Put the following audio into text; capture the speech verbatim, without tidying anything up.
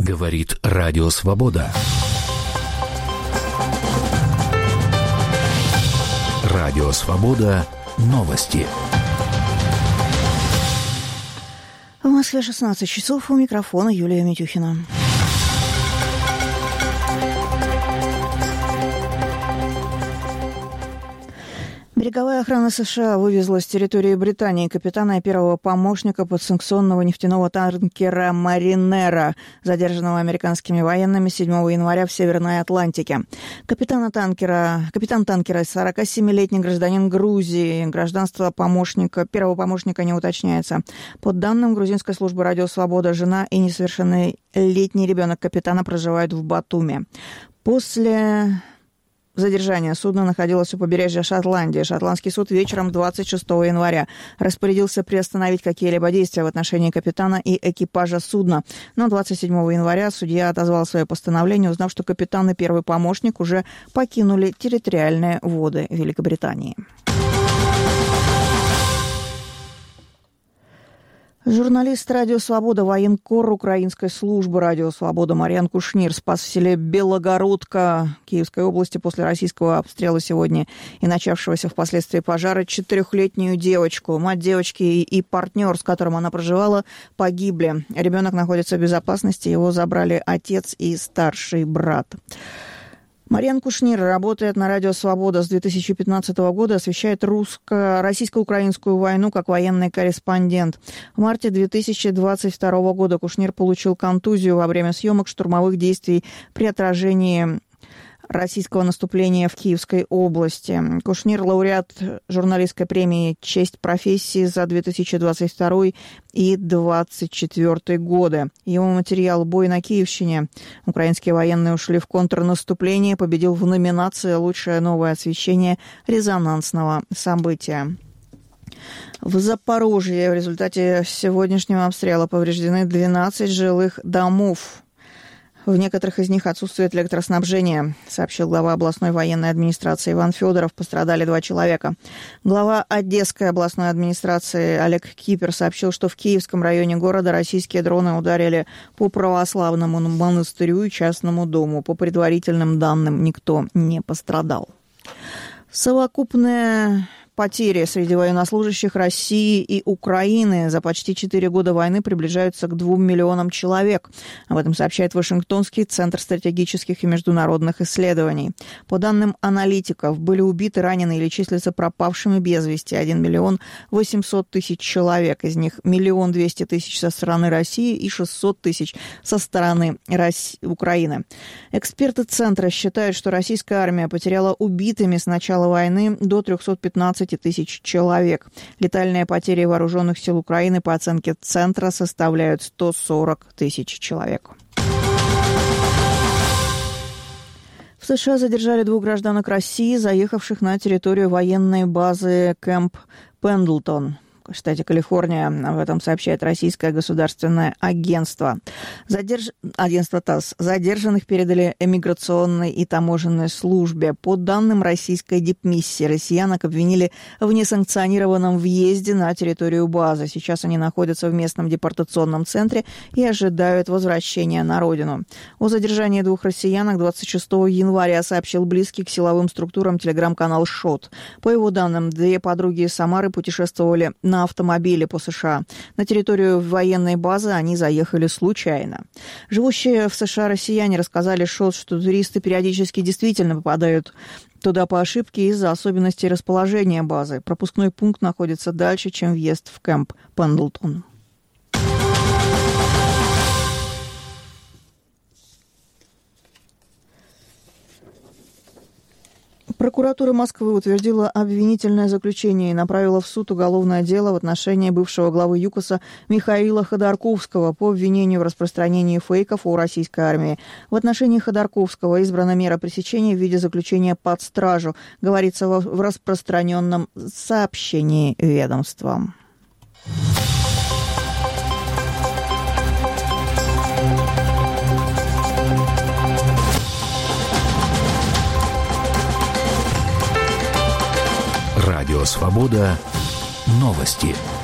Говорит Радио Свобода. Радио Свобода. Новости. В Москве шестнадцать часов, у микрофона Юлия Митюхина. Береговая охрана США вывезла с территории Британии капитана и первого помощника подсанкционного нефтяного танкера «Маринера», задержанного американскими военными седьмого января в Северной Атлантике. Капитана танкера, капитан танкера, сорокасемилетний гражданин Грузии, гражданство помощника, первого помощника не уточняется. По данным грузинской службы «Радио Свобода», жена и несовершеннолетний ребенок капитана проживают в Батуми. После задержание судна находилось у побережья Шотландии. Шотландский суд вечером двадцать шестого января распорядился приостановить какие-либо действия в отношении капитана и экипажа судна. Но двадцать седьмого января судья отозвал свое постановление, узнав, что капитан и первый помощник уже покинули территориальные воды Великобритании. Журналист «Радио Свобода», военкор украинской службы «Радио Свобода» Марьян Кушнир спас в селе Белогородка Киевской области после российского обстрела сегодня и начавшегося впоследствии пожара четырехлетнюю девочку. Мать девочки и партнер, с которым она проживала, погибли. Ребенок находится в безопасности, его забрали отец и старший брат. Марьян Кушнир работает на «Радио Свобода» с две тысячи пятнадцатого года, освещает русско- российско-украинскую войну как военный корреспондент. В марте две тысячи двадцать второго года Кушнир получил контузию во время съемок штурмовых действий при отражении российского наступления в Киевской области. Кушнир – лауреат журналистской премии «Честь профессии» за две тысячи двадцать второй и две тысячи двадцать четвёртый годы. Его материал «Бой на Киевщине. Украинские военные ушли в контрнаступление» победил в номинации «Лучшее новое освещение резонансного события». В Запорожье в результате сегодняшнего обстрела повреждены двенадцать жилых домов. В некоторых из них отсутствует электроснабжение, сообщил глава областной военной администрации Иван Федоров. Пострадали два человека. Глава Одесской областной администрации Олег Кипер сообщил, что в Киевском районе города российские дроны ударили по православному монастырю и частному дому. По предварительным данным, никто не пострадал. Совокупная потери среди военнослужащих России и Украины за почти четыре года войны приближаются к двум миллионам человек. Об этом сообщает Вашингтонский центр стратегических и международных исследований. По данным аналитиков, были убиты, ранены или числятся пропавшими без вести один миллион восемьсот тысяч человек. Из них миллион двести тысяч со стороны России и шестьсот тысяч со стороны России, Украины. Эксперты центра считают, что российская армия потеряла убитыми с начала войны до триста пятнадцать тысяч человек. Летальные потери вооруженных сил Украины по оценке Центра составляют сто сорок тысяч человек. В США задержали двух гражданок России, заехавших на территорию военной базы Кэмп Пендлтон в штате Калифорния. Об этом сообщает российское государственное агентство. Задерж... Агентство ТАСС. Задержанных передали эмиграционной и таможенной службе. По данным российской дипмиссии, россиянок обвинили в несанкционированном въезде на территорию базы. Сейчас они находятся в местном депортационном центре и ожидают возвращения на родину. О задержании двух россиянок двадцать шестого января сообщил близкий к силовым структурам телеграм-канал «Шот». По его данным, две подруги из Самары путешествовали на автомобиле по США. На территорию военной базы они заехали случайно. Живущие в США россияне рассказали ШОТ, что туристы периодически действительно попадают туда по ошибке из-за особенностей расположения базы. Пропускной пункт находится дальше, чем въезд в Кэмп Пендлтон. Прокуратура Москвы утвердила обвинительное заключение и направила в суд уголовное дело в отношении бывшего главы ЮКОСа Михаила Ходорковского по обвинению в распространении фейков о российской армии. В отношении Ходорковского избрана мера пресечения в виде заключения под стражу, говорится в распространенном сообщении ведомства. Радио Свобода. Новости.